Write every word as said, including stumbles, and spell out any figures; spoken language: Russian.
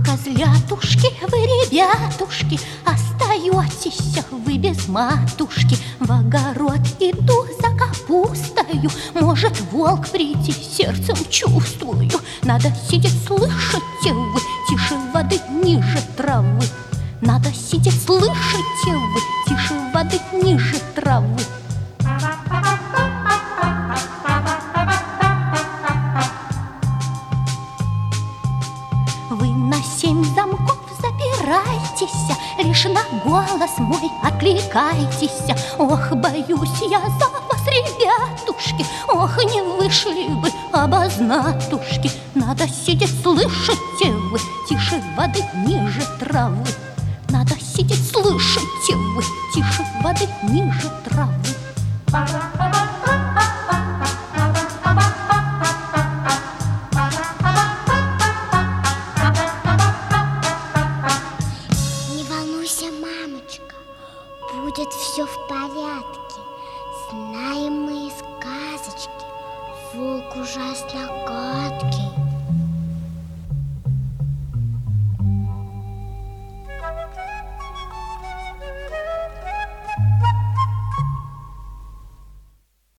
Козлятушки, вы, ребятушки, остаетесь вы без матушки. В огород иду за капустою, может волк прийти, сердцем чувствую. Надо сидеть, слышите вы, тише воды, ниже травы. Надо сидеть, слышите вы, тише воды, ниже травы. Вы на семь замков запирайтесь, лишь на голос мой откликайтесь. Ох, боюсь я за вас, ребятушки, ох, не вышли бы обознатушки. Надо сидеть, слышите вы, тише воды, ниже травы. Надо сидеть, слышите вы, тише воды, ниже травы. Мамочка, будет все в порядке. Знаем мы из сказочки, волк ужасно гадкий.